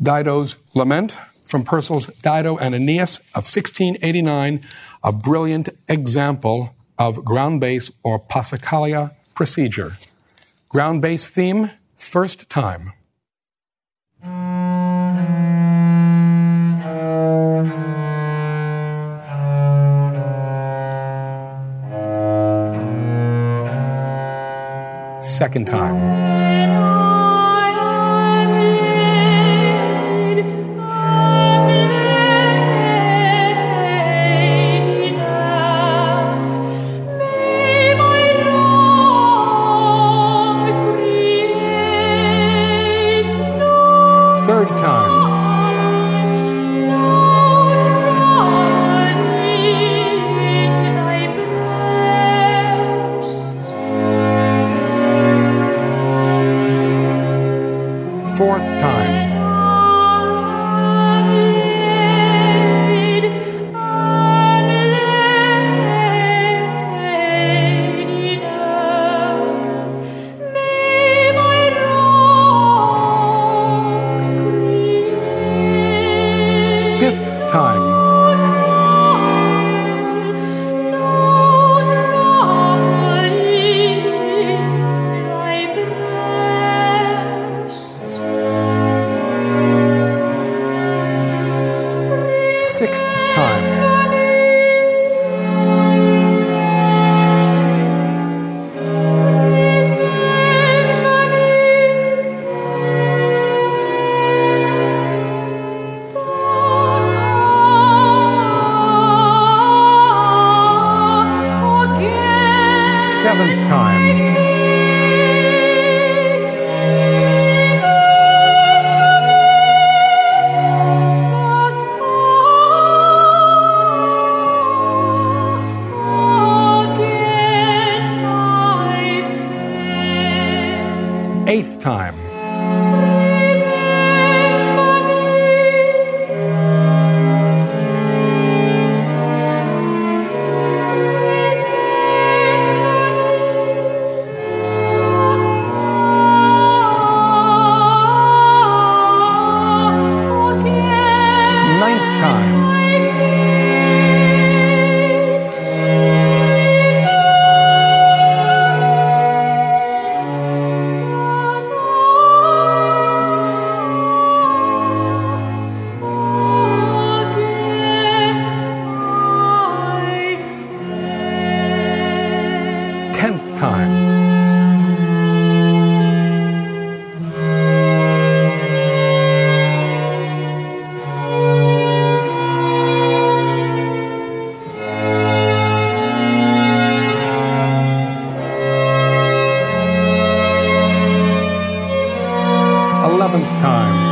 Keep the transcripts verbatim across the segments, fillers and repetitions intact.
Dido's Lament from Purcell's Dido and Aeneas of sixteen eighty-nine, a brilliant example of ground bass or Passacaglia procedure. Ground bass theme, first time. Second time. Third time. Fourth time. Fifth time. Sixth time. Seventh time. Eighth time. Ninth time. Tenth time. Eleventh time.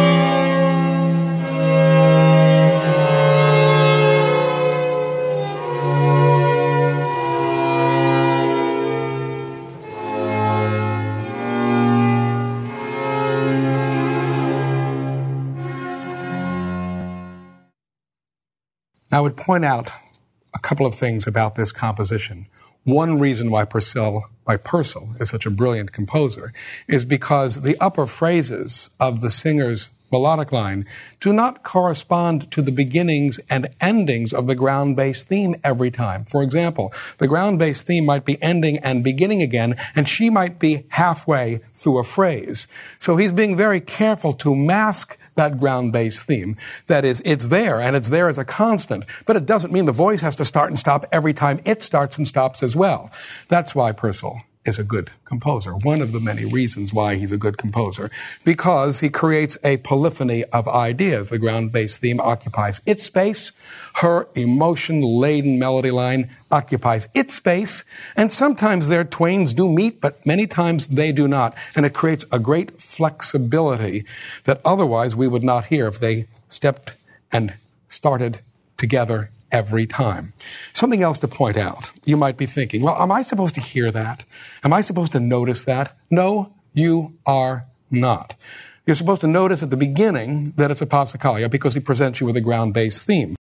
I would point out a couple of things about this composition. One reason why Purcell, why Purcell is such a brilliant composer is because the upper phrases of the singer's melodic line do not correspond to the beginnings and endings of the ground bass theme every time. For example, the ground bass theme might be ending and beginning again, and she might be halfway through a phrase. So he's being very careful to mask that ground bass theme. That is, it's there, and it's there as a constant, but it doesn't mean the voice has to start and stop every time it starts and stops as well. That's why Purcell is a good composer. One of the many reasons why he's a good composer, because he creates a polyphony of ideas. The ground bass theme occupies its space, her emotion-laden melody line occupies its space, and sometimes their twains do meet, but many times they do not. And it creates a great flexibility that otherwise we would not hear if they stepped and started together every time. Something else to point out. You might be thinking, well, am I supposed to hear that? Am I supposed to notice that? No, you are not. You're supposed to notice at the beginning that it's a Passacaglia because he presents you with a ground bass theme.